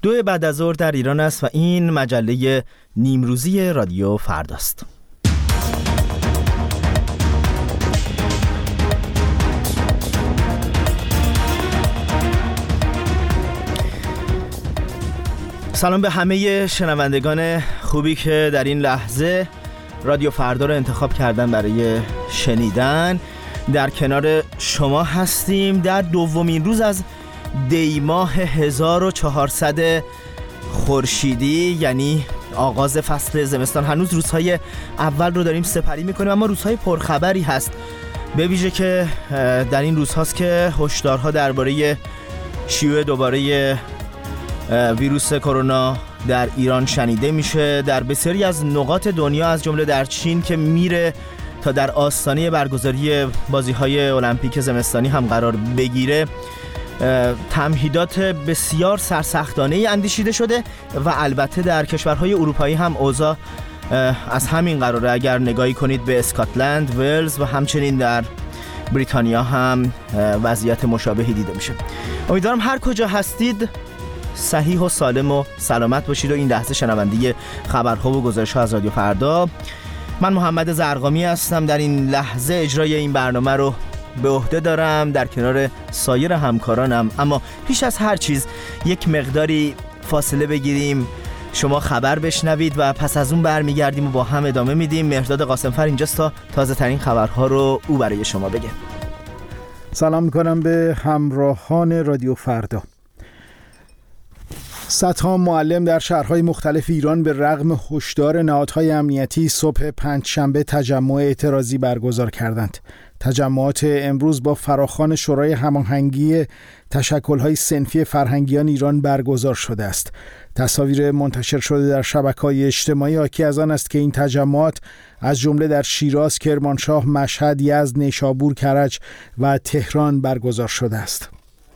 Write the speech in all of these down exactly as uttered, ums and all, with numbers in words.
دو بعد از ظهر در ایران است و این مجله نیمروزی رادیو فرداست. سلام به همه شنوندگان خوبی که در این لحظه رادیو فردا رو انتخاب کردن برای شنیدن. در کنار شما هستیم در دومین روز از دی ماه هزار و چهارصد خورشیدی، یعنی آغاز فصل زمستان. هنوز روزهای اول رو داریم سپری میکنیم، اما روزهای پرخبری هست، به ویژه که در این روزهاست که هشدارها درباره شیوع دوباره ویروس کرونا در ایران شنیده میشه. در بسیاری از نقاط دنیا از جمله در چین که میره تا در آستانه برگزاری بازی‌های المپیک زمستانی هم قرار بگیره، تمهیدات بسیار سرسختانه‌ای اندیشیده شده و البته در کشورهای اروپایی هم اوضاع از همین قراره. اگر نگاهی کنید به اسکاتلند، ولز و همچنین در بریتانیا هم وضعیت مشابهی دیده میشه. امیدوارم هر کجا هستید صحیح و سالم و سلامت باشید و این لحظه شنونده خبرها و گزارش‌ها از رادیو فردا. من محمد زرقامی هستم. در این لحظه اجرای این برنامه رو به عهده دارم در کنار سایر همکارانم، اما پیش از هر چیز یک مقداری فاصله بگیریم، شما خبر بشنوید و پس از اون برمیگردیم و با هم ادامه میدیم. مهرداد قاسمفر اینجاست تا تازه ترین خبرها رو او برای شما بگه. سلام میکنم به همراهان رادیو فردا. صدها معلم در شهرهای مختلف ایران به رغم هشدار نهادهای امنیتی صبح پنجشنبه تجمع اعتراضی برگزار کردند. تجمعات امروز با فراخوان شورای هماهنگی تشکل‌های صنفی فرهنگیان ایران برگزار شده است. تصاویر منتشر شده در شبکه‌های اجتماعی حاکی از آن است که این تجمعات از جمله در شیراز، کرمانشاه، مشهد، یزد، نیشابور، کرج و تهران برگزار شده است.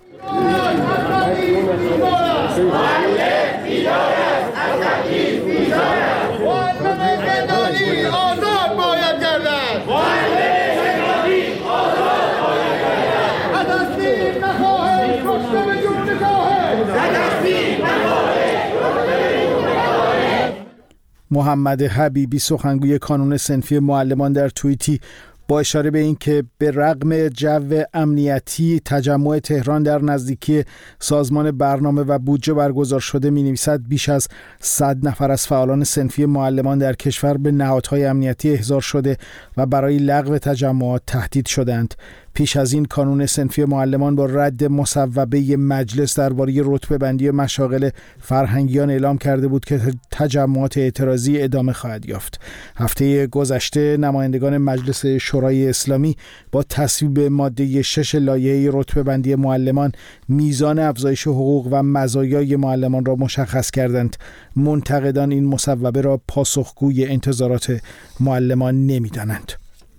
محمد حبیبی سخنگوی کانون صنفی معلمان در توییتی با اشاره به این که به رغم جو امنیتی تجمع تهران در نزدیکی سازمان برنامه و بودجه برگزار شده می‌نویسد بیش از صد نفر از فعالان صنفی معلمان در کشور به نهادهای امنیتی احضار شده و برای لغو تجمعات تهدید شدند. پیش از این کانون صنفی معلمان با رد مصوبه مجلس درباره رتبه بندی مشاغل فرهنگیان اعلام کرده بود که تجمعات اعتراضی ادامه خواهد یافت. هفته گذشته نمایندگان مجلس شورای اسلامی با تصویب ماده شش لایحه رتبه بندی معلمان میزان افزایش حقوق و مزایای معلمان را مشخص کردند. منتقدان این مصوبه را پاسخگوی انتظارات معلمان نمی‌دانند.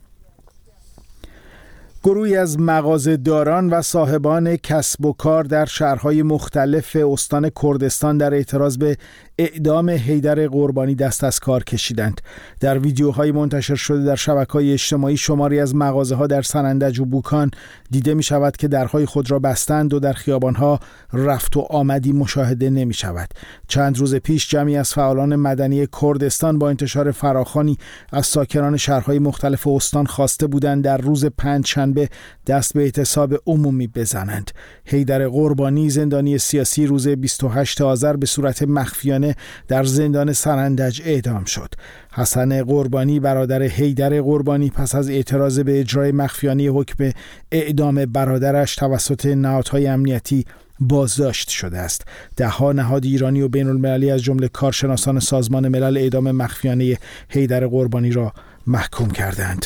گروهی از مغازه‌داران و صاحبان کسب و کار در شهرهای مختلف استان کردستان در اعتراض به اعدام حیدر قربانی دست از کار کشیدند. در ویدیوهای منتشر شده در شبکه‌های اجتماعی شماری از مغازه‌ها در سنندج و بوکان دیده می شود که درهای خود را بستند و در خیابان‌ها رفت و آمدی مشاهده نمی شود. چند روز پیش جمعی از فعالان مدنی کردستان با انتشار فراخوانی از ساکنان شهرهای مختلف استان خواسته بودند در روز پنجشنبه دست به اعتصاب عمومی بزنند. حیدر قربانی زندانی سیاسی روز بیست و هشتم آذر به صورت مخفیانه در زندان سنندج اعدام شد. حسن قربانی برادر حیدر قربانی پس از اعتراض به اجرای مخفیانه حکم اعدام برادرش توسط نهادهای امنیتی بازداشت شده است. ده‌ها نهاد ایرانی و بین المللی از جمله کارشناسان سازمان ملل اعدام مخفیانه حیدر قربانی را محکوم کردند.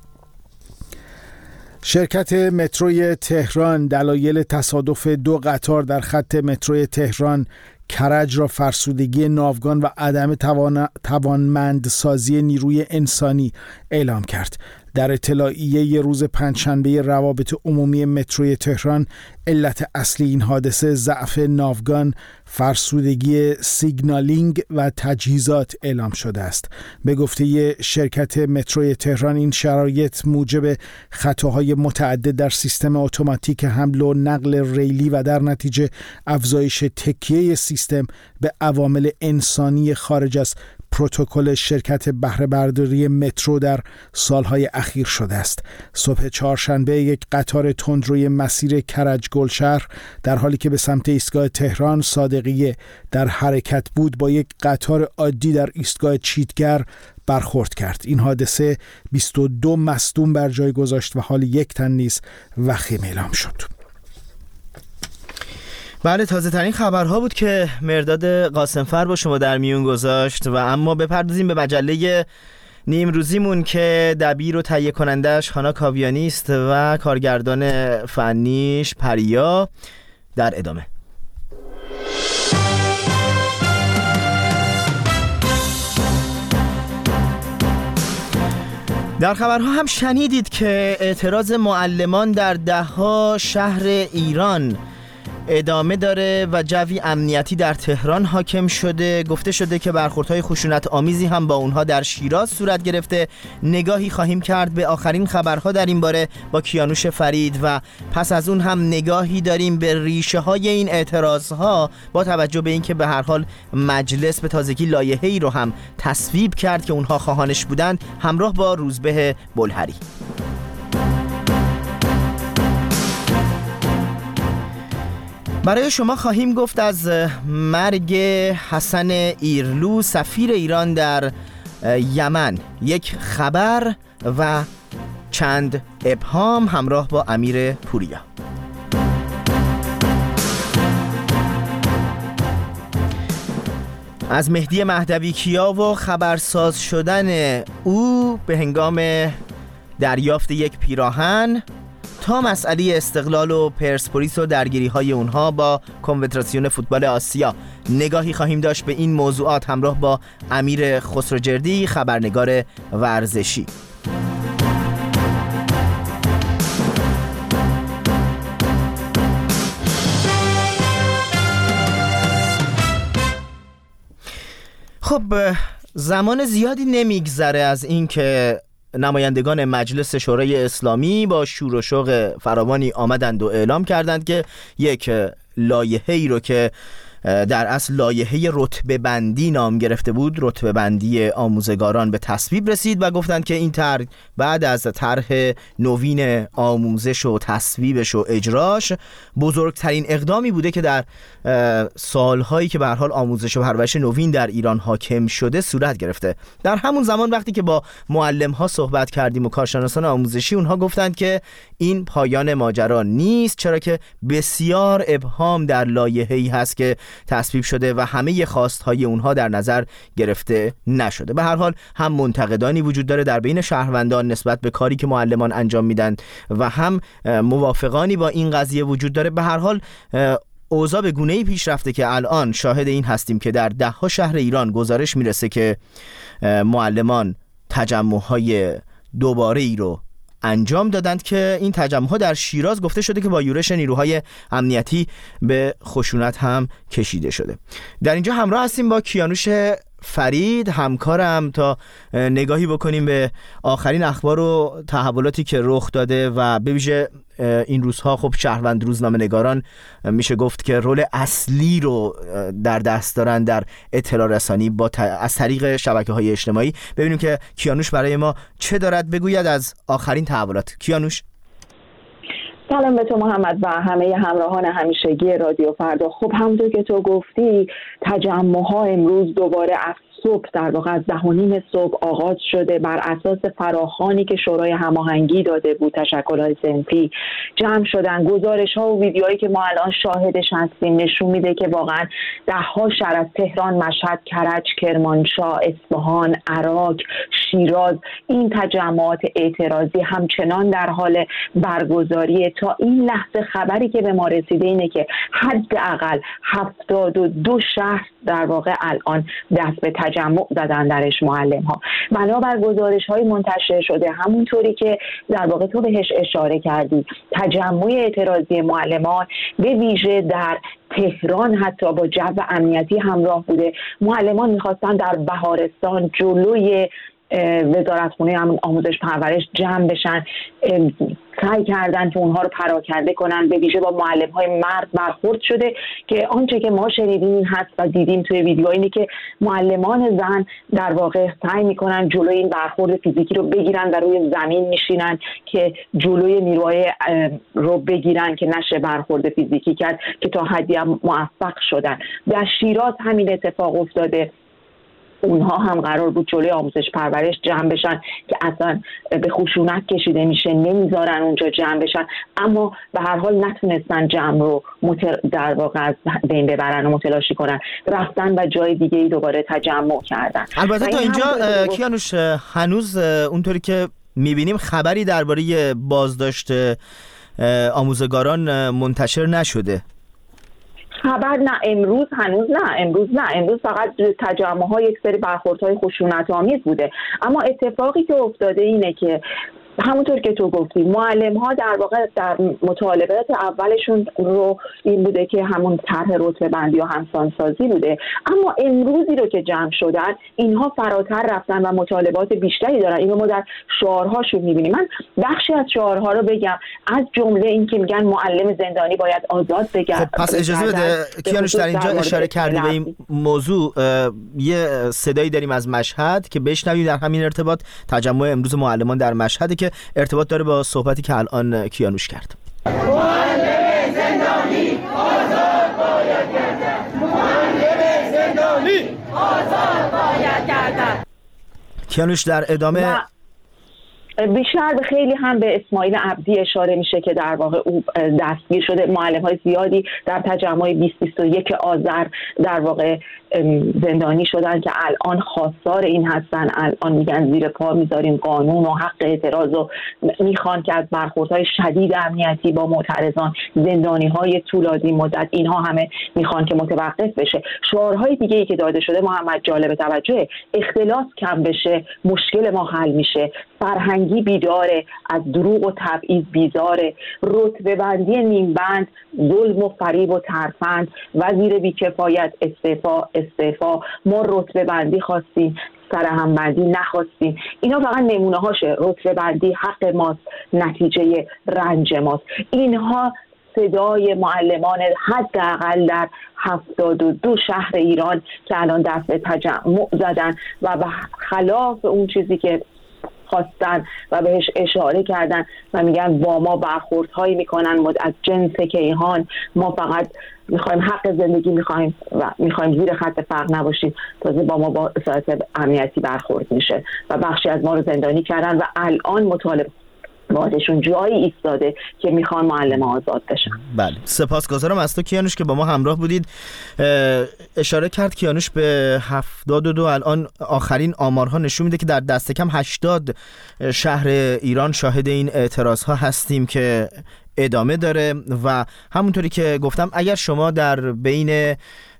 شرکت متروی تهران دلایل تصادف دو قطار در خط متروی تهران کرج را فرسودگی ناوگان و عدم توان... توانمندسازی نیروی انسانی اعلام کرد. در اطلاعیه روز پنجشنبه روابط عمومی متروی تهران علت اصلی این حادثه ضعف ناوگان، فرسودگی سیگنالینگ و تجهیزات اعلام شده است. به گفته شرکت متروی تهران این شرایط موجب خطاهای متعدد در سیستم اتوماتیک حمل و نقل ریلی و در نتیجه افزایش تکیه سیستم به عوامل انسانی خارج از پروتکل شرکت بهره برداری مترو در سالهای اخیر شده است. صبح چهارشنبه یک قطار تندروی مسیر کرج گلشهر در حالی که به سمت ایستگاه تهران صادقیه در حرکت بود با یک قطار عادی در ایستگاه چیتگر برخورد کرد. این حادثه بیست و دو مصدوم بر جای گذاشت و حال یک تن نیز وخیم اعلام شد. بله، تازه ترین خبرها بود که مرداد قاسمفر با شما در میون گذاشت و اما بپردازیم به مجله نیمروزیمون که دبیر و تهیه کنندش هانا کاویانی است و کارگردان فنیش پریا. در ادامه در خبرها هم شنیدید که اعتراض معلمان در ده‌ها شهر ایران ادامه داره و جوی امنیتی در تهران حاکم شده. گفته شده که برخوردهای خشونت آمیزی هم با اونها در شیراز صورت گرفته. نگاهی خواهیم کرد به آخرین خبرها در این باره با کیانوش فرید و پس از اون هم نگاهی داریم به ریشه های این اعتراضها با توجه به اینکه به هر حال مجلس به تازگی لایحه‌ای رو هم تصویب کرد که اونها خواهانش بودند، همراه با روزبه بلهری. برای شما خواهیم گفت از مرگ حسن ایرلو سفیر ایران در یمن، یک خبر و چند ابهام همراه با امیر پوریا. از مهدی مهدوی کیا و خبرساز شدن او به هنگام دریافت یک پیراهن تا مسئله استقلال و پرسپولیس و درگیری های اونها با کنفدراسیون فوتبال آسیا نگاهی خواهیم داشت به این موضوعات همراه با امیر خسروجردی، خبرنگار ورزشی. خب زمان زیادی نمیگذره از این که نمایندگان مجلس شورای اسلامی با شور و شوق فراوانی آمدند و اعلام کردند که یک لایحه‌ای رو که در اصل لایحه رتبه بندی نام گرفته بود، رتبه بندی آموزگاران، به تصویب رسید و گفتند که این طرح بعد از طرح نوین آموزش و تصویبش و اجراش بزرگترین اقدامی بوده که در سالهایی که به هر حال آموزش و پرورش نوین در ایران حاکم شده صورت گرفته. در همون زمان وقتی که با معلم‌ها صحبت کردیم و کارشناسان آموزشی، اونها گفتند که این پایان ماجرا نیست، چرا که بسیار ابهام در لایحه‌ای هست که تصویب شده و همه خواستهای اونها در نظر گرفته نشده. به هر حال هم منتقدانی وجود داره در بین شهروندان نسبت به کاری که معلمان انجام میدن و هم موافقانی با این قضیه وجود داره. به هر حال اوضاع به گونه‌ای پیش رفته که الان شاهد این هستیم که در ده ها شهر ایران گزارش میرسه که معلمان تجمع‌های دوباره‌ای رو انجام دادند که این تجمع‌ها در شیراز گفته شده که با یورش نیروهای امنیتی به خشونت هم کشیده شده. در اینجا همراه هستیم با کیانوش فرید همکارم تا نگاهی بکنیم به آخرین اخبار و تحولاتی که رخ داده و به ویژه این روزها خب شهروند روزنامه‌نگاران میشه گفت که رول اصلی رو در دست دارن در اطلاع رسانی با ت... از طریق شبکه‌های اجتماعی. ببینیم که کیانوش برای ما چه دارد بگوید از آخرین تحولات. کیانوش. سلام به تو محمد و همه همراهان همیشگی رادیو فردا. خب همونطور که تو گفتی تجمع‌ها امروز دوباره صبح در واقع از ده و نیم صبح آغاز شده. بر اساس فراخوانی که شورای هماهنگی داده بود تشکل‌های صنفی جمع شدن. گزارش‌ها و ویدیوهایی که ما الان شاهدش هستیم نشون میده که واقعا ده‌ها شهر از تهران، مشهد، کرج، کرمانشاه، اصفهان، عراق، شیراز این تجمعات اعتراضی همچنان در حال برگزاری تا این لحظه خبری که به ما رسیده اینه که حداقل هفتاد و دو شهر در واقع الان دست به تجمع زدن درش معلم ها. بنابر گزارش های منتشر شده، همونطوری که در واقع تو بهش اشاره کردی، تجمع اعتراضی معلمان به ویژه در تهران حتی با جو امنیتی همراه بوده. معلمان میخواستن در بهارستان جلوی وزارتخونه آموزش پرورش جمع بشن، سعی کردن که اونها رو پراکنده کنن. به ویژه با معلم های مرد برخورد شده که آنچه که ما شنیدیم این هست و دیدیم توی ویدیو اینه که معلمان زن در واقع سعی میکنن جلوی این برخورد فیزیکی رو بگیرن و روی زمین میشینن که جلوی نیروهای رو بگیرن که نشه برخورد فیزیکی کرد، که تا حدی هم موفق شدن. در شیراز همین اتفاق افتاده، اونها هم قرار بود جلوی آموزش پرورش جمع بشن که اصلا به خشونت کشیده میشه، نمیذارن اونجا جمع بشن، اما به هر حال نتونستن جمع رو متر... در واقع از بین ببرن و متلاشی کنن، رفتن و جای دیگه ای دوباره تجمع کردن. البته تا اینجا کیانوش هنوز اونطوری که میبینیم خبری درباره بازداشت آموزگاران منتشر نشده. خبر نه، امروز هنوز نه امروز نه امروز فقط تجمع ها یک سری برخوردهای خشونت آمیز بوده. اما اتفاقی که افتاده اینه که همونطور که تو گفتی معلم ها در واقع در مطالبات اولشون رو این بوده که همون طرح رتبه بندی و همسانسازی بوده، اما امروزی رو که جمع شدن اینها فراتر رفتن و مطالبات بیشتری دارن. اینو ما در شعارهاشون میبینیم. من بخشی از شعارها رو بگم، از جمله این که میگن معلم زندانی باید آزاد بگردد. خب پس اجازه بده کیانوش، در اینجا اشاره کردی به این موضوع، یه صدایی داریم از مشهد که بشنویم در همین ارتباط. تجمع امروز معلمان در مشهد که ارتباط داره با صحبتی که الان کیانوش کرد. معلم زندانی آزاد باید گردد. معلم زندانی آزاد باید گردد. کیانوش در ادامه بیشتر به خیلی هم به اسماعیل عبدی اشاره میشه که در واقع او دستگیر شده. معلم های زیادی در تجمع بیست بیست و یک آذر در واقع زندانی شدن که الان خواستار این هستن. الان میگن زیر پا میذاریم قانون و حق اعتراض و میخوان که از برخوردهای شدید امنیتی با معترضان، زندانی های طولانی مدت، اینها همه میخوان که متوقف بشه. شعارهای دیگه ای که داده شده محمد جالب توجه، اختلاس کم بشه، مشکل ما حل میشه، فرهنگی بیداره، از دروغ و تبعیض بیزاره، رتبه بندی نیم بند، ظلم و فریب و ترفند، وزیر بیکفایت استعفا استعفا، ما رتبه بندی خواستیم سرهم بندی نخواستیم. اینا فقط نمونه هاشه. رتبه بندی حق ماست، نتیجه رنج ماست. اینها صدای معلمان حداقل در هفتاد و دو شهر ایران که الان دست به تجمع زدن و به خلاف اون چیزی که خواستن و بهش اشاره کردن و میگن با ما برخوردهایی میکنن از جنس کیهان، ما فقط میخوایم حق زندگی میخوایم و میخوایم زیر خط فقر نباشیم، تازه با ما با اسارت امنیتی برخورد میشه و بخشی از ما رو زندانی کردن و الان مطالب وادشون جایی ایستاده که میخوان معلم آزاد بشن. بله، سپاسگزارم از تو کیانوش که با ما همراه بودید. اشاره کرد کیانوش به هفتاد و دو. الان آخرین آمارها نشون میده که در دست کم هشتاد شهر ایران شاهد این اعتراض ها هستیم که ادامه داره و همونطوری که گفتم اگر شما در بین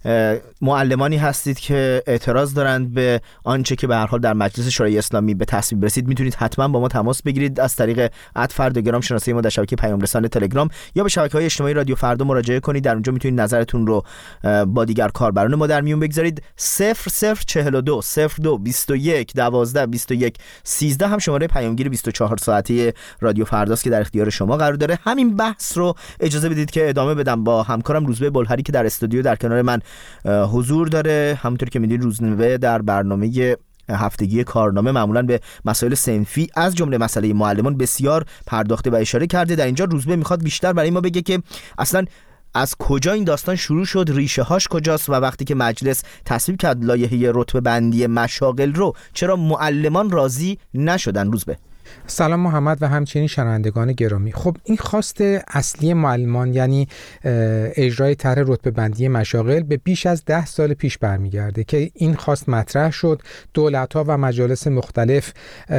معلمانی هستید که اعتراض دارند به آنچه که به هر حال در مجلس شورای اسلامی به تصویب رسید، میتونید حتما با ما تماس بگیرید از طریق ات فرداگرام شناسه ما در شبکه پیام رسان تلگرام یا به شبکه‌های اجتماعی رادیو فردا مراجعه کنید. در اونجا میتونید نظرتون رو با دیگر کاربران ما در میون بگذارید. صفر صفر چهل و دو صفر دو بیست و یک دوازده بیست و یک سیزده هم شماره پیامگیر بیست و چهار ساعته رادیو فرداست که در اختیار شما قرار داره. همین بحث رو اجازه بدید که ادامه بدم با همکارم روزبه بلهری که در استودیو در کنار من حضور داره. همونطور که میدونید روزبه در برنامه هفتگی کارنامه معمولا به مسائل صنفی از جمله مسئله معلمان بسیار پرداخته و اشاره کرده. در اینجا روزبه میخواد بیشتر برای ما بگه که اصلا از کجا این داستان شروع شد، ریشه هاش کجاست و وقتی که مجلس تصویب کرد لایحه رتبه بندی مشاغل رو چرا معلمان راضی نشدن. روزبه سلام محمد و همچنین شنوندگان گرامی. خب این خواست اصلی معلمان یعنی اجرای طرح رتبه بندی مشاغل به بیش از ده سال پیش برمیگرده که این خواست مطرح شد. دولت‌ها و مجالس مختلف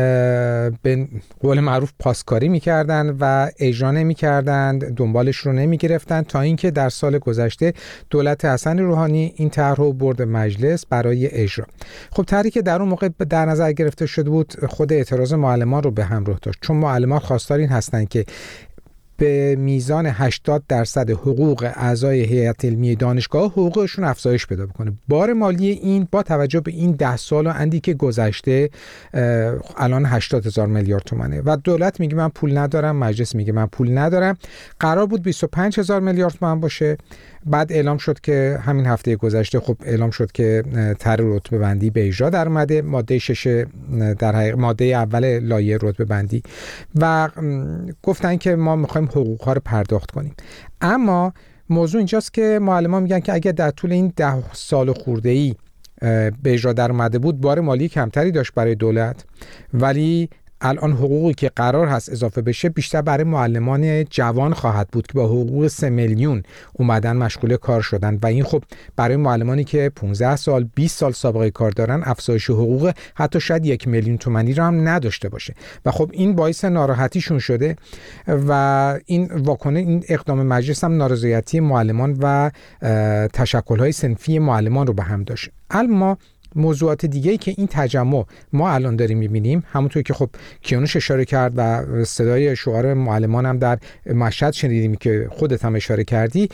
به قول معروف پاسکاری می‌کردند و اجرا نمی‌کردند، دنبالش رو نمی‌گرفتند تا اینکه در سال گذشته دولت حسن روحانی این طرح رو برد مجلس برای اجرا. خب طرحی که در اون موقع در نظر گرفته شده بود خود اعتراض معلمان رو به همراه داشت، چون معلمان خواستار این هستند که به میزان هشتاد درصد حقوق اعضای هیئت علمی دانشگاه حقوقشون افزایش پیدا بکنه. بار مالی این با توجه به این ده سال و اندی که گذشته الان هشتاد هزار میلیارد تومنه و دولت میگه من پول ندارم، مجلس میگه من پول ندارم. قرار بود بیست و پنج هزار میلیارد تومان باشه، بعد اعلام شد که همین هفته گذشته خب اعلام شد که طرح رتبه بندی به اجرا در اومده، ماده شش در حقیقت ماده اول لایحه رتبه بندی و گفتن که ما میخوایم حقوق ها رو پرداخت کنیم. اما موضوع اینجاست که معلمان میگن که اگر در طول این ده سال خورده ای به اجرا در اومده بود بار مالی کمتری داشت برای دولت، ولی الان حقوقی که قرار هست اضافه بشه بیشتر برای معلمان جوان خواهد بود که با حقوق سه میلیون اومدن مشغول کار شدن و این خب برای معلمانی که پانزده سال بیست سال سابقه کار دارن افزایش حقوق حتی شاید یک میلیون تومانی رو هم نداشته باشه و خب این باعث ناراحتیشون شده و این واکنه این اقدام مجلس هم نارضایتی معلمان و تشکل‌های صنفی معلمان رو به هم داشت. اما موضوعات دیگه‌ای که این تجمع ما الان داریم می‌بینیم، همونطور که خب کیانوش اشاره کرد و صدای شعار معلمان هم در مشهد شنیدیم که خودت هم اشاره کردی،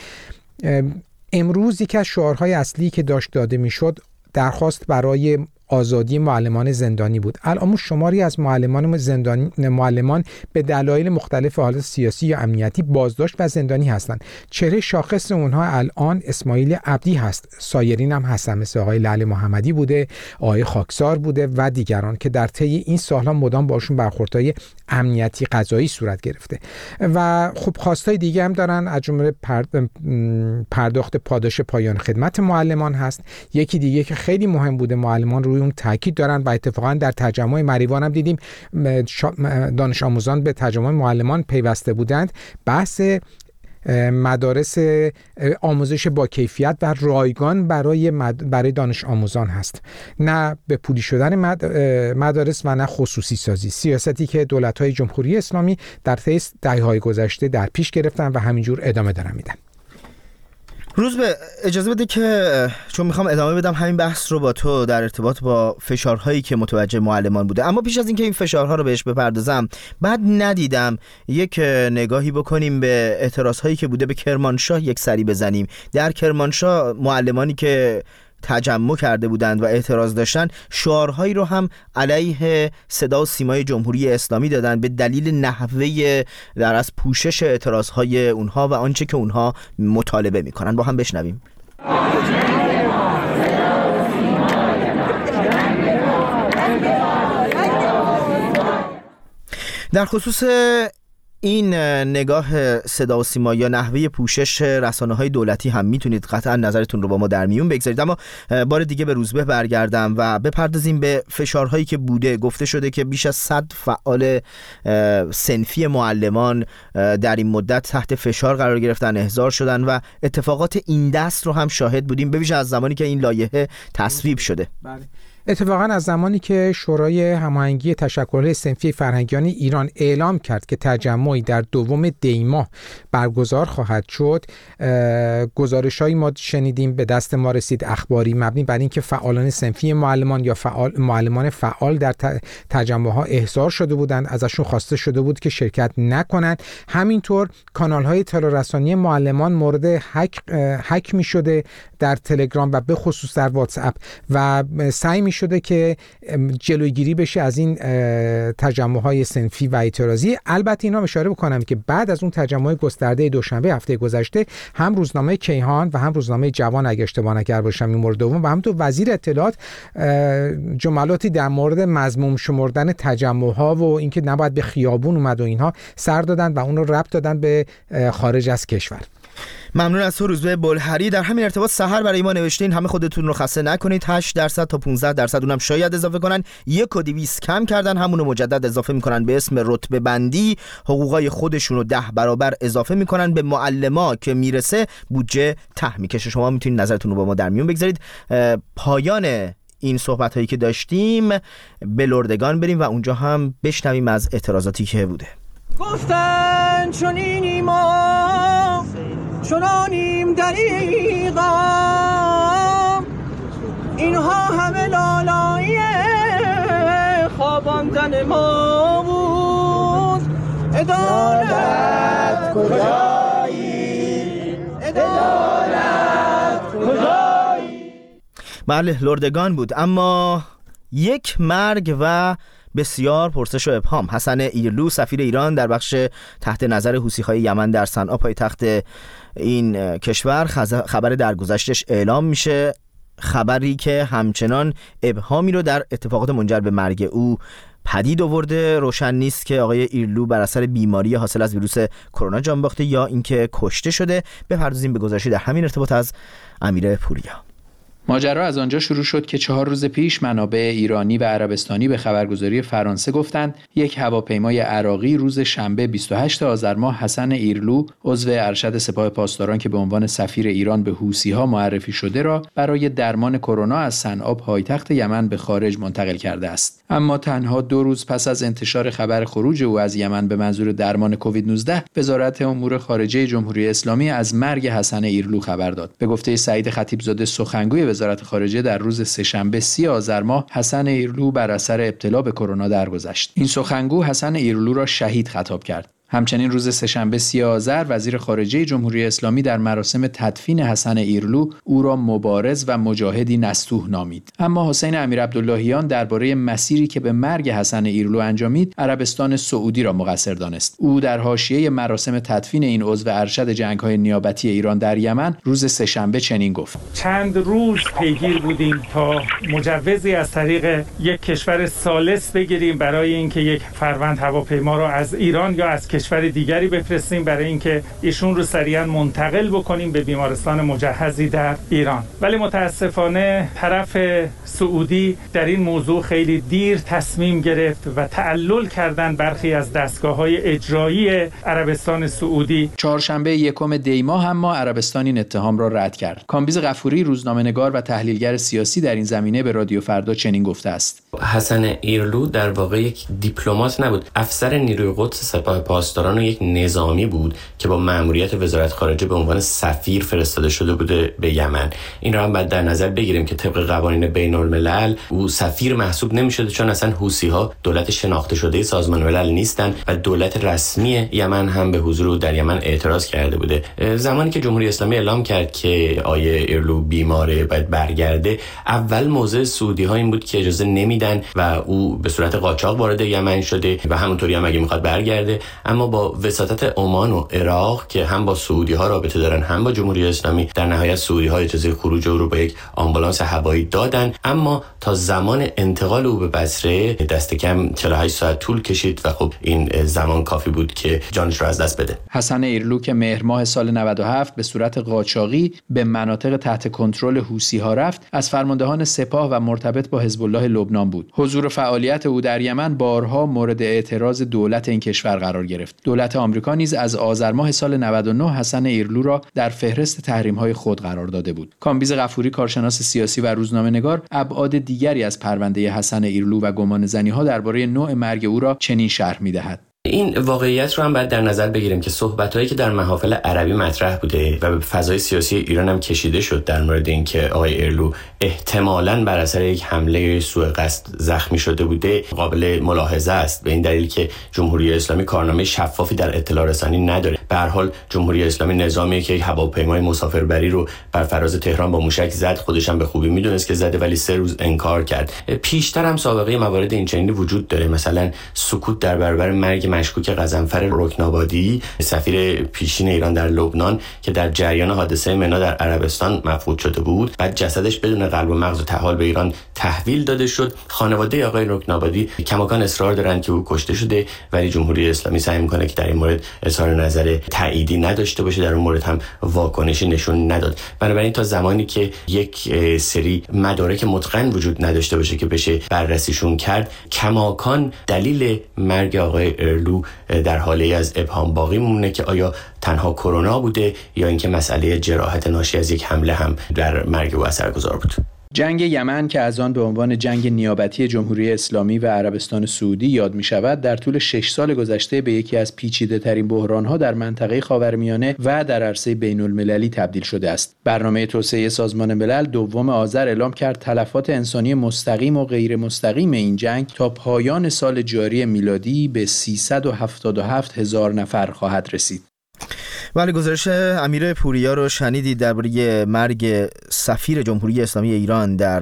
امروز یکی از شعارهای اصلی که داشت داده میشد درخواست برای آزادی معلمان زندانی بود. الان شماری از معلمان زندانی معلمان به دلایل مختلف حالت سیاسی یا امنیتی بازداشت و زندانی هستند. چهره شاخص اونها الان اسماعیل عبدی هست، سایرین هم هستن، مثل آقای لعل محمدی بوده، آقای خاکسار بوده و دیگران که در طی این سالها مدام باشون برخوردهای امنیتی قضایی صورت گرفته و خب خواستای دیگه هم دارن، از جمله پرداخت پاداش پایان خدمت معلمان هست. یکی دیگه که خیلی مهم بوده، معلمان روی اون تاکید دارن و اتفاقا در تجمع مریوان هم دیدیم دانش آموزان به تجمع معلمان پیوسته بودند، بحث مدارس آموزش با کیفیت و رایگان برای برای دانش آموزان هست، نه به پولی شدن مدارس و نه خصوصی سازی، سیاستی که دولت‌های جمهوری اسلامی در طی دهه‌های گذشته در پیش گرفتن و همینجور ادامه دارن میدن. روز به اجازه بده که چون میخوام ادامه بدم همین بحث رو با تو در ارتباط با فشارهایی که متوجه معلمان بوده، اما پیش از اینکه این فشارها رو بهش بپردازم بعد ندیدم یک نگاهی بکنیم به اعتراضهایی که بوده به کرمانشاه یک سری بزنیم. در کرمانشاه معلمانی که تجمع کرده بودند و اعتراض داشتن شعارهایی رو هم علیه صدا و سیمای جمهوری اسلامی دادن به دلیل نحوه در از پوشش اعتراضهای اونها و آنچه که اونها مطالبه میکنن. با هم بشنویم. در خصوص این نگاه صدا و سیما یا نحوه پوشش رسانه‌های دولتی هم میتونید قطعا نظرتون رو با ما در میون بگذارید، اما بار دیگه به روزبه برگردم و بپردازیم به فشارهایی که بوده. گفته شده که بیش از صد فعال صنفی معلمان در این مدت تحت فشار قرار گرفتن، احضار شدن و اتفاقات این دست رو هم شاهد بودیم، به ویژه از زمانی که این لایحه تصویب شده. بله. اتفاقا از زمانی که شورای هماهنگی تشکل‌های صنفی فرهنگیان ایران اعلام کرد که تجمعی در دوم دی ماه برگزار خواهد شد، گزارش‌هایی ما شنیدیم، به دست ما رسید اخباری مبنی بر اینکه فعالان صنفی معلمان یا فعال معلمان فعال در تجمع‌ها احضار شده بودند، ازشون خواسته شده بود که شرکت نکنند. همینطور کانال‌های اطلاع رسانی معلمان مورد هک هک می‌شده در تلگرام و به خصوص در واتس اپ و سعی می شده که جلوگیری بشه از این تجمع‌های صنفی و اعتراضی. البته اینا اشاره بکنم که بعد از اون تجمع گسترده دوشنبه هفته گذشته هم روزنامه کیهان و هم روزنامه جوان اگه اشتباه نکرده باشم این مورد دوم و هم تو وزیر اطلاعات جملاتی در مورد مذموم شمردن تجمع‌ها و اینکه نباید به خیابون اومد و اینها سر دادن و اون رو ربط دادن به خارج از کشور. ممنون از تو روزبه بلحری. در همین ارتباط سحر برای ما نوشتین همه خودتون رو خسته نکنید، هشت درصد تا پانزده درصد اونم شاید اضافه کنن، یک و دویست کم کردن، همونو مجدد اضافه میکنن به اسم رتبه بندی، حقوقای خودشون رو ده برابر اضافه میکنن، به معلما که میرسه بودجه ته میکشه. شما میتونید نظرتون رو با ما در میون بگذارید. پایان این صحبت هایی که داشتیم به لردگان بریم و اونجا هم بشنویم از اعتراضاتی که بوده. گفتن چون اینی ما چنانیم دریغم، اینها همه لالایی خواباندن ما بود. عدالت کجایی؟ عدالت کجایی؟ بله لردگان بود. اما یک مرگ و بسیار پرسش و ابهام. حسن ایرلو سفیر ایران در بخش تحت نظر حوثی‌های یمن در صنعا پایتخت این کشور خبر درگذشتش اعلام میشه، خبری که همچنان ابهامی رو در اتفاقات منجر به مرگ او پدید آورده. روشن نیست که آقای ایرلو بر اثر بیماری حاصل از ویروس کرونا جان باخته یا اینکه کشته شده. بپردازیم به گزارشی در همین ارتباط از امیر پوریا. ماجرا از آنجا شروع شد که چهار روز پیش منابع ایرانی و عربستانی به خبرگزاری فرانسه گفتند یک هواپیمای عراقی روز شنبه بیست و هشتم آذر ماه حسن ایرلو عضو ارشد سپاه پاسداران که به عنوان سفیر ایران به حوثی‌ها معرفی شده را برای درمان کرونا از صنعا پایتخت یمن به خارج منتقل کرده است. اما تنها دو روز پس از انتشار خبر خروج او از یمن به منظور درمان کووید نوزده، وزارت امور خارجه جمهوری اسلامی از مرگ حسن ایرلو خبر داد. به گفته سعید خطیبزاده سخنگوی وزارت خارجه در روز سه‌شنبه سی آذر ماه حسن ایرلو بر اثر ابتلا به کرونا درگذشت. این سخنگو حسن ایرلو را شهید خطاب کرد. همچنین روز سه‌شنبه سی آذر وزیر خارجه جمهوری اسلامی در مراسم تدفین حسن ایرلو او را مبارز و مجاهدی نستوه نامید. اما حسین امیرعبداللهیان درباره مسیری که به مرگ حسن ایرلو انجامید عربستان سعودی را مقصر دانست. او در حاشیه مراسم تدفین این عضو ارشد جنگ‌های نیابتی ایران در یمن روز سه‌شنبه چنین گفت: چند روز پیگیر بودیم تا مجوزی از طریق یک کشور ثالث بگیریم برای اینکه یک فروند هواپیما را از ایران یا از کشور دیگری بفرستیم برای اینکه ایشون رو سریعا منتقل بکنیم به بیمارستان مجهزی در ایران. ولی متاسفانه طرف سعودی در این موضوع خیلی دیر تصمیم گرفت و تعلل کردن برخی از دستگاه‌های اجرایی عربستان سعودی. چهارشنبه یکم دی ماه هم ما عربستان این اتهام را رد کرد. کامبیز غفوری روزنامه‌نگار و تحلیلگر سیاسی در این زمینه به رادیو فردا چنین گفته است: حسن ایرلو در واقع یک دیپلمات نبود، افسر نیروی قدس سپاه پاسداران و یک نظامی بود که با مأموریت وزارت خارجه به عنوان سفیر فرستاده شده بوده به یمن. این را هم باید در نظر بگیریم که طبق قوانین بین‌الملل او سفیر محسوب نمی‌شده، چون اصلا حوثی‌ها دولت شناخته شده سازمان ملل نیستن و دولت رسمی یمن هم به حضور او در یمن اعتراض کرده بوده. زمانی که جمهوری اسلامی اعلام کرد که آیه ایرلو بیماره باید برگرده، اول موضع سعودی‌ها این بود که اجازه نمیدن و او به صورت قاچاق وارد یمن شده و همونطوری هم اگه می‌خواد برگرده. اما با وساطت عمان و عراق که هم با سعودی‌ها رابطه دارن هم با جمهوری اسلامی، در نهایت سعودی‌ها اجازه خروج او رو با یک آمبولانس هوایی دادن. اما تا زمان انتقال او به بصره دست کم چهل و هشت ساعت طول کشید و خب این زمان کافی بود که جانش را از دست بده. حسن ایرلو که مهر ماه سال نود و هفت به صورت قاچاقی به مناطق تحت کنترل حوثی‌ها رفت، از فرماندهان سپاه و مرتبط با حزب الله لبنان بود. حضور و فعالیت او در یمن بارها مورد اعتراض دولت این کشور قرار گرفت. دولت آمریکا نیز از آذر ماه سال نود و نه حسن ایرلو را در فهرست تحریم‌های خود قرار داده بود. کامبیز غفوری کارشناس سیاسی و روزنامه‌نگار ابعاد دیگری از پرونده حسن ایرلو و گمانه‌زنی‌ها درباره نوع مرگ او را چنین شرح می‌دهد: این واقعیت رو هم باید در نظر بگیریم که صحبت‌هایی که در محافل عربی مطرح بوده و به فضای سیاسی ایران هم کشیده شد در مورد اینکه آقای ایرلو احتمالاً بر اثر یک حمله سوء قصد زخمی شده بوده قابل ملاحظه است، به این دلیل که جمهوری اسلامی کارنامه شفافی در اطلاع رسانی نداره. به هر حال جمهوری اسلامی نظامیه که یک هواپیمای مسافربری رو بر فراز تهران با موشک زد، خودش هم به خوبی میدونست که زده ولی سه روز انکار کرد. پیشتر هم سابقه موارد اینچنینی وجود داره، مثلا سکوت در برابر مرگ مشکوک قزنفر رکنابادی، سفیر پیشین ایران در لبنان که در جریان حادثه منا در عربستان مفقود شده بود. بعد جسدش بدون قلب و مغز و تحال به ایران تحویل داده شد. خانواده آقای رکنابادی کماکان اصرار دارن که او کشته شده، ولی جمهوری اسلامی سعی میکنه که در این مورد اظهار نظر تأییدی نداشته باشه، در اون مورد هم واکنشی نشون نداد. بنابراین تا زمانی که یک سری مدارک متقن وجود نداشته باشه که بشه بررسیشون کرد، کماکان دلیل مرگ آقای ارلو در حاله از ابهام باقی مونه که آیا تنها کرونا بوده یا اینکه مسئله جراحت ناشی از یک حمله هم در مرگ او اثرگذار بود. جنگ یمن که از آن به عنوان جنگ نیابتی جمهوری اسلامی و عربستان سعودی یاد می شود، در طول شش سال گذشته به یکی از پیچیده ترین بحران‌ها در منطقه خاورمیانه و در عرصه بین المللی تبدیل شده است. برنامه توسعه سازمان ملل دوم آذر اعلام کرد تلفات انسانی مستقیم و غیر مستقیم این جنگ تا پایان سال جاری میلادی به سیصد و هفتاد و هفت هزار نفر خواهد رسید. ولی گزارش امیر پوریا رو شنیدید درباره مرگ سفیر جمهوری اسلامی ایران در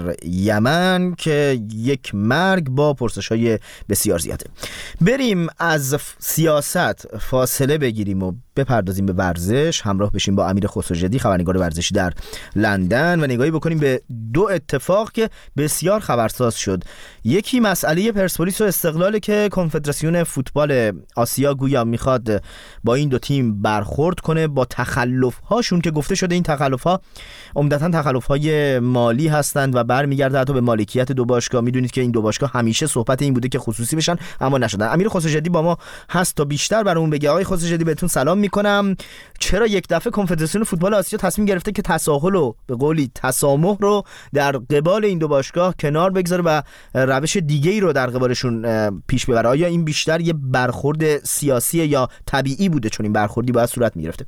یمن که یک مرگ با پرسش‌های بسیار زیاده. بریم از سیاست فاصله بگیریم و بپردازیم به ورزش. همراه بشیم با امیر خسروجدی، خبرنگار ورزشی در لندن، و نگاهی بکنیم به دو اتفاق که بسیار خبرساز شد. یکی مسئله پرسپولیس و استقلال که کنفدراسیون فوتبال آسیا گویا میخواد با این دو تیم برخورد کنه با تخلف‌هاشون که گفته شده این تخلف‌ها عمدتاً تخلف‌های مالی هستند و برمیگرده حتی به مالکیت دو باشگاه. میدونید که این دو باشگاه همیشه صحبت این بوده که خصوصی بشن اما نشدن. امیر خسروجدی با ما هست تا بیشتر برامون بگه. آقای خسروجدی بهتون سلام میکنم. چرا یک دفعه کنفدراسیون فوتبال آسیا تصمیم گرفته که تساهل و به قولی تسامح رو در قبال این دو باشگاه کنار بگذاره و روش دیگه‌ای رو در قبالشون پیش ببره؟ آیا این بیشتر یه برخورد سیاسی یا طبیعی بوده چون این برخوردی باید صورت می‌گرفته؟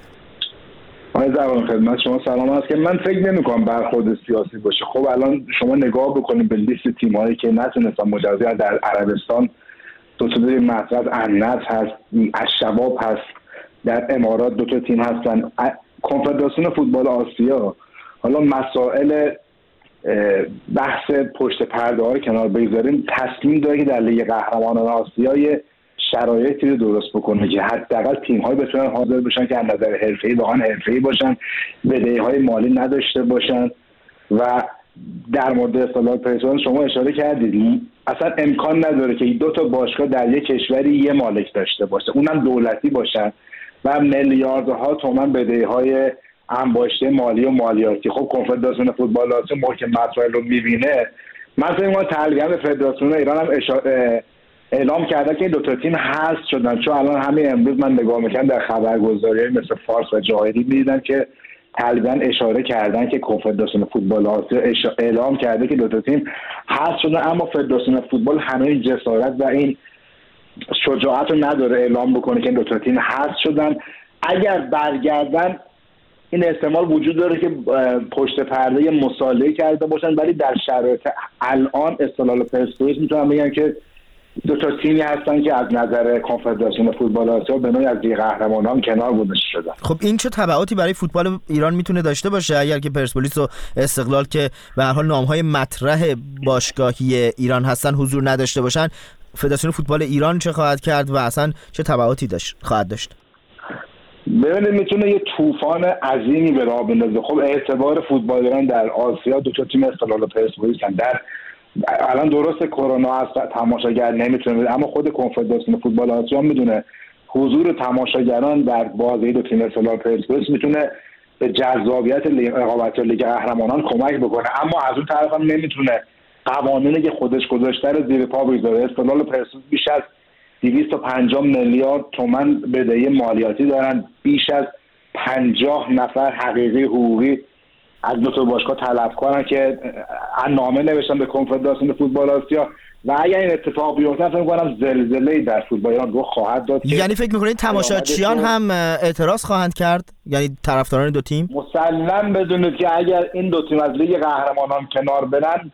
آقای زبان خدمت شما سلام است که من فکر نمی‌کنم برخورد سیاسی باشه. خب الان شما نگاه بکنید به لیست تیم‌هایی که نتونستن مجوز در عربستان، دو تا تیم مطرح النصر هست، الشباب هست، در امارات دو تا تیم هستن. کنفدراسیون فوتبال آسیا حالا مسائل بحث پشت پرده ها رو کنار بگذاریم، تصمیم داره که در لیگ قهرمانان آسیا شرایطی رو درست بکنه که حداقل تیم‌های بتونن حاضر بشن که از نظر حرفه‌ای واقعا حرفه‌ای باشن، بدهی‌های مالی نداشته باشن. و در مورد اصطلاح پرسپولیس شما اشاره کردید، اصلا امکان نداره که دو تا باشگاه در یک کشوری یه مالک داشته باشه، اونم دولتی باشن و میلیاردها تومان بدهی‌های انباشته مالی و مالیاتی. خب کنفدراسیون فوتبال آسیا موقع که مسائل رو می‌بینه، مثلا ما تقریبا فدراسیون ایران هم اشاره اعلام کرده که این دو تا تیم حذف شدن، چون الان همین امروز من نگاه می‌کردم در خبرگزاری مثل فارس و جاهری می‌دیدم که تقریبا اشاره کردن که کنفدراسیون فوتبال آسیا اعلام کرده که دو تا تیم حذف شدن، اما فدراسیون فوتبال همه این جسارت و این شجاعت رو نداره اعلام بکنه که این دو تا تیم حذف شدن. اگر برگردن این احتمال وجود داره که پشت پرده مصالحه کرده باشن، ولی در شرایط الان استقلال پرسپولیس میتونم بگم که دو تا تیمی هستن که از نظر کنفدراسیون فوتبال آسیا به نوعی از لیگ قهرمانان کنار گذاشته شدن. خب این چه تبعاتی برای فوتبال ایران میتونه داشته باشه اگر که پرسپولیس و استقلال که به هر حال نام‌های مطرح باشگاهی ایران هستن حضور نداشته باشن؟ فدراسیون فوتبال ایران چه خواهد کرد و اصلا چه تبعاتی داشت خواهد داشت؟ ببینید میتونه یه طوفان عظیمی به راه بندازه. خب اعتبار فوتبال ایران در آسیا دو تا تیم استقلال و پرسپولیس هستن. در الان درست کرونا هست تماشاگر نمیتونه بده، اما خود کنفدراسیون فوتبال آسیا میدونه حضور تماشاگران در بازی دو تیم استقلال پرسپولیس میتونه به جذابیت رقابت لیگ قهرمانان کمک بکنه، اما از اون طرف هم نمیتونه قوانینی که خودش گذاشته رو زیر پا بگذاره. استقلال پرسپولیس بیش از دویست و پنجاه میلیارد تومان بدهی مالیاتی دارن، بیش از پنجاه نفر حقیقی حقوقی از دو تا باشگاه طلب کنن که نامه نوشتن به کنفدراسیون فوتبال آسیا و اگر این اتفاق بیفته فکر می‌کنم زلزله‌ای در فوتبال ایران رخ خواهد داد. یعنی فکر می‌کنید تماشاچیان هم اعتراض خواهند کرد؟ یعنی طرفداران دو تیم؟ مسلماً بدونید که اگر این دو تیم از لیگ قهرمانان کنار برن،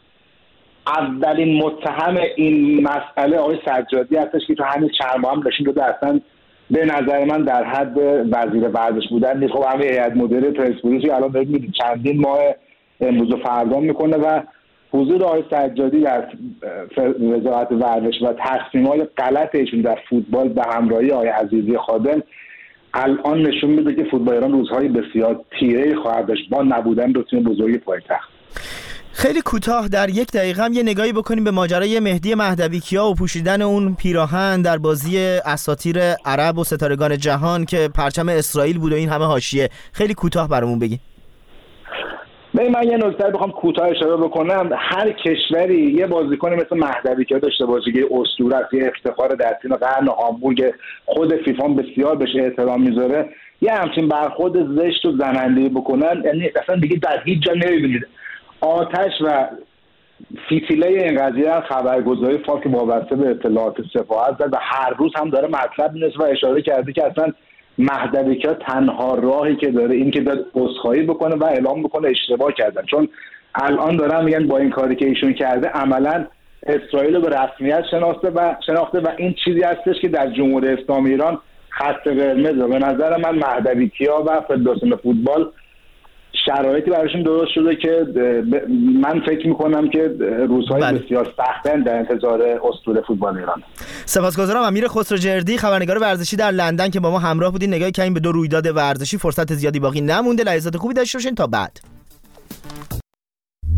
اولین متهم این مسئله آقای سجادی هستش که تو همین چند ماه هم نشون داده اصلا به نظر من در حد وزیر ورزش بودن نیست. خب همین هیئت مدیره پرسپولیس الان دارید می‌بینید چندین ماه امروز و فردا میکنه و حضور آقای سجادی در وزارت ورزش و تصمیمات غلط ایشون در فوتبال به همراهی آقای عزیزی خادم الان نشون میده که فوتبال ایران روزهای بسیار تیره خواهد داشت با نبودن دو تیم بزرگ پایتخت. خیلی کوتاه در یک دقیقه هم یه نگاهی بکنیم به ماجرای مهدی مهدویکیا و پوشیدن اون پیراهن در بازی اساطیر عرب و ستارگان جهان که پرچم اسرائیل بود و این همه حاشیه. خیلی کوتاه برامون بگی. من یه نکته بخوام کوتاه اشاره بکنم، هر کشوری یه بازیکن مثل مهدویکیا داشته باشه که اسطوره است، یه افتخار در تیم قرن هامبورگ، خود فیفا بسیار بهش احترام میذاره، یه همچین برخورد زشت و زننده بکنن، یعنی اصلا دیگه در هیچ جا نمیبینید. آتش و فیتیله این قضیه خبرگزاری فاک وابسته به اطلاعات سپاه است و هر روز هم داره مطلب می‌نویسه و اشاره کرده که اصلا مهدویکیا تنها راهی که داره این که داره عذرخواهی بکنه و اعلام بکنه اشتباه کردن، چون الان دارن میگن با این کاری که ایشون کرده عملاً اسرائیل رو به رسمیت شناخته و شناخته و این چیزی هستش که در جمهوری اسلامی ایران خط قرمزه. به نظر من مهدویکیا و فدراسیون فوتبال شرایطی براشون درست شده که من فکر میکنم که روزهای بله. بسیار سختن در انتظار اسطوره فوتبال ایران. سپاسگزارم امیر خسروجردی، خبرنگار ورزشی در لندن که با ما همراه بودین. نگاهی کردیم به دو رویداد ورزشی. فرصت زیادی باقی نمونده. لحظات خوبی داشته باشین تا بعد.